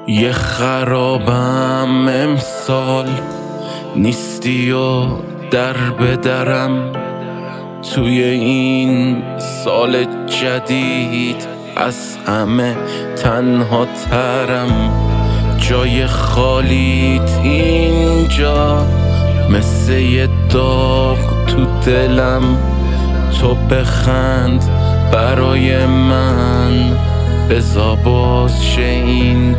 یه خرابم امسال نیستی و در به درم توی این سال جدید از همه تنها ترم. جای خالیت اینجا مثل یه داغ تو دلم، تو بخند برای من بزا باز شه این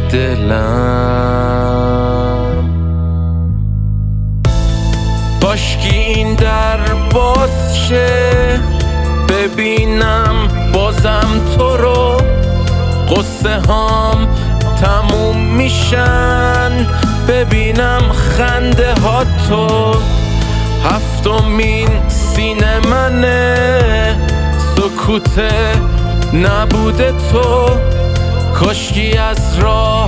دلم. کاشکی این در باز شه ببینم بازم تو رو، قصه هام تموم میشن ببینم خنده ها تو. هفتمین سینه منه سکوت نبوده تو، کاشکی از راه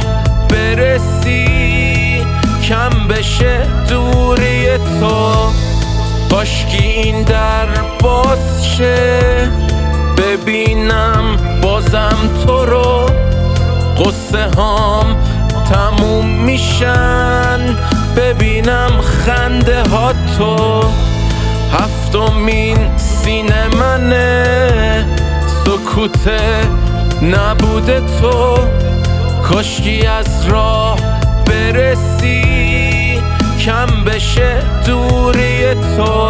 برسی کم بشه دوری تو. کاشکی این در باز شه ببینم بازم تو رو، قصه هام تموم میشن ببینم خنده ها تو. هفتمین سینه منه سکوت نبوده تو، کاشکی از راه برسی کم بشه دوری تو.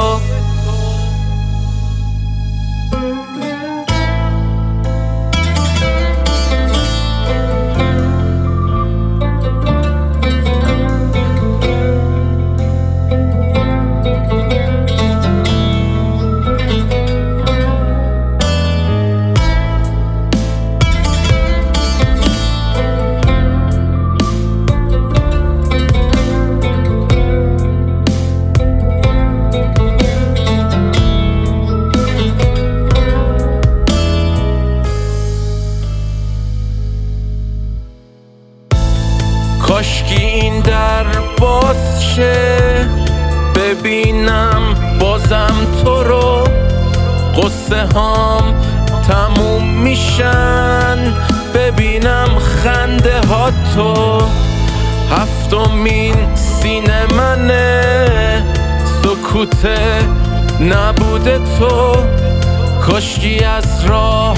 کاشکی این در باز شه ببینم بازم تو رو، قصه هام تموم میشن ببینم خنده ها تو. هفتمین سینه منه سکوت نبوده تو، کاشکی از راه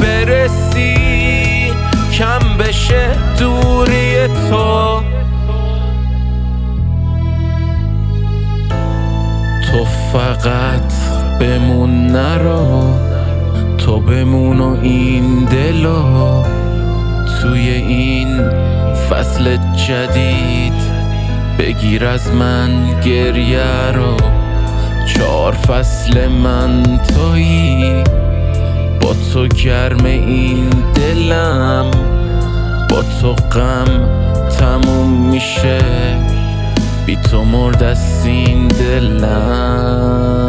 برسی کم بشه دوری تو. تو فقط بمون نرو، تو بمون و این دلو توی این فصل جدید بگیر از من گریه رو. 4 فصل من تویی، با تو گرم این دلم، با تو غم تموم میشه بی تو مرد است این دلم.